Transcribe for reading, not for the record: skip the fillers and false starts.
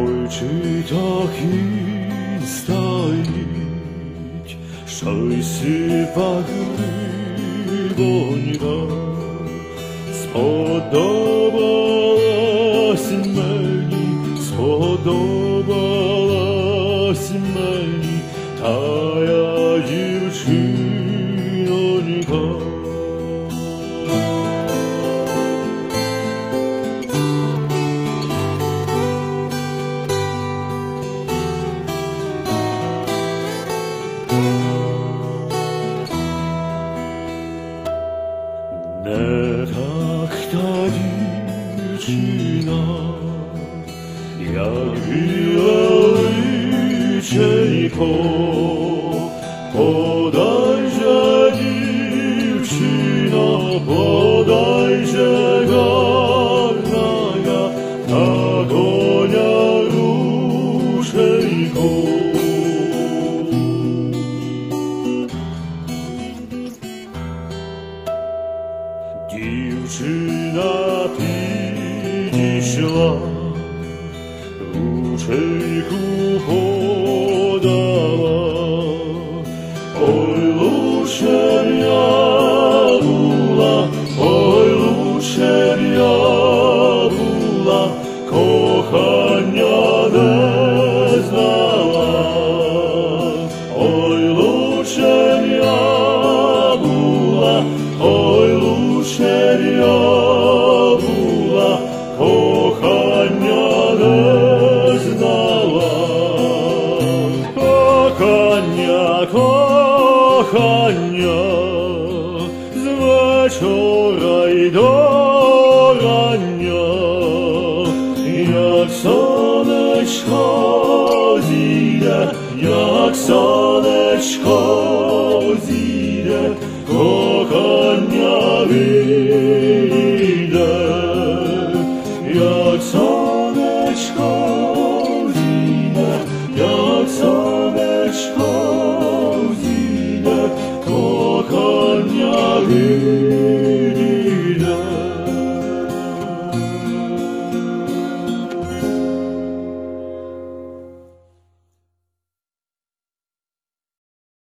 Ой, чи так і стоїть, що й сипа глибонька, сподобалась мені тая дівчинонька. Не так та дівчина, як біла личенько, подай же, дівчина, подай же, гарная, на коня рушенько. Дівчина підійшла, рученьку подала. Ой, лучше б я була, ой, лучше б я була, кохання не знала. Ой, лучше б я була, ой, лучше б я була, кохання не знала. Кохання, з вечора й до рання, як сонечко зійде, як сонечко зійде, кохання вийде, як сонечко зійде, як сонечко зійде, кохання вийде.